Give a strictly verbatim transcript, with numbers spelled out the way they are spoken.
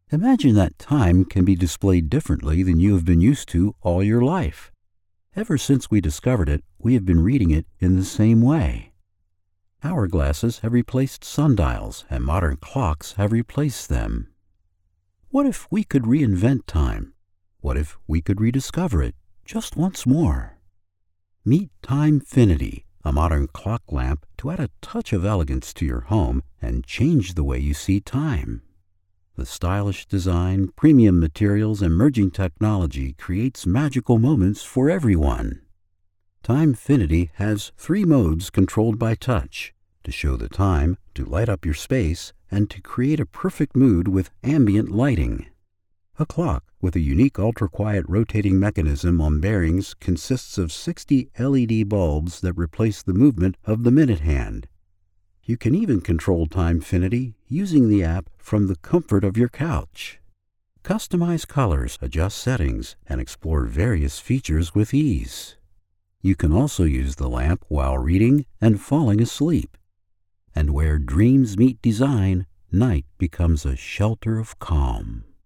Imagine that time can be displayed differently than you have been used to all your life. Ever since we discovered it, we have been reading it in the same way. Hourglasses have replaced sundials, and modern clocks have replaced them. What if we could reinvent time? What if we could rediscover it just once more? Meet Timefinity, a modern clock lamp to add a touch of elegance to your home and change the way you see time. The stylish design, premium materials, and emerging technology creates magical moments for everyone. Timefinity has three modes controlled by touch: to show the time, to light up your space, and to create a perfect mood with ambient lighting. A clock with a unique ultra-quiet rotating mechanism on bearings consists of sixty L E D bulbs that replace the movement of the minute hand. You can even control Timefinity using the app from the comfort of your couch. Customize colors, adjust settings, and explore various features with ease. You can also use the lamp while reading and falling asleep. And where dreams meet design, night becomes a shelter of calm.